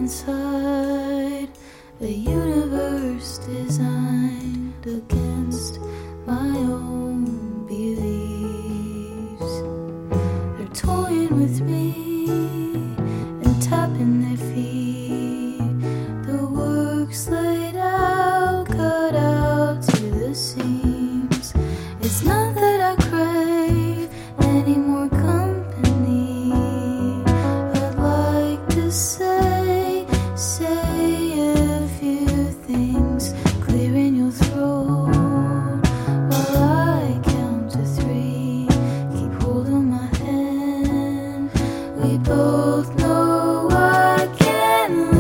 inside a universe designed against my own beliefs. They're toying with me and tapping their feet. The work's laid out, cut out to the seams. It's not that I crave any more company. I'd like to say a few things, clearing your throat while I count to 3. Keep hold of my hand. We both know I can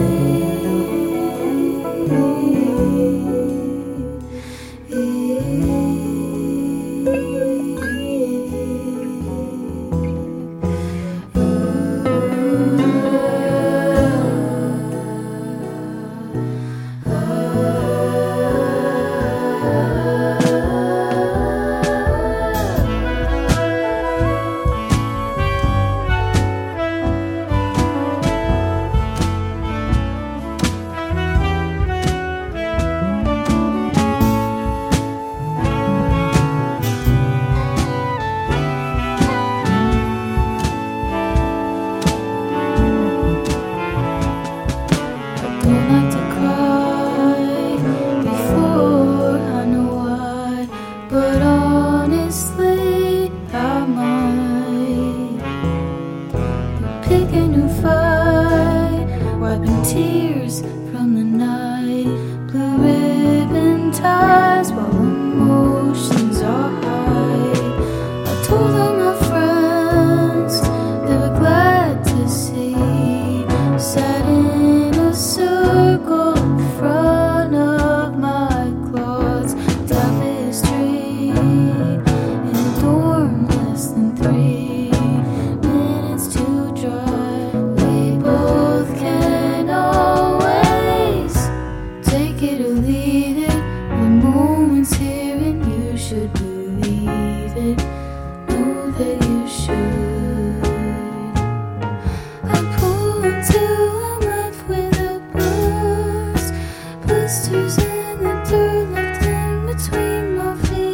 but honestly, I might pick a new fight, wiping tears from the night, blue ribbon ties while emotions are high. I told all my friends they were glad to see, sat in a circle in front of my closet's tapestry. In a dorm less than 3 minutes to drive. We both can always take it or leave it. The moment's here and you should believe it. Know that you should. I pull until I'm left with a buzz, blisters in the dirt left in between my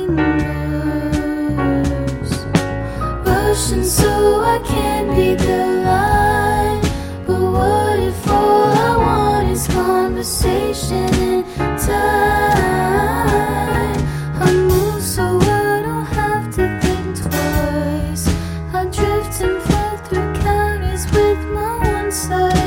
fingers, rushing so I can't beat the line. But what if all I want is conversation and time? I move so I don't have to think twice. I drift and float through counties with my one side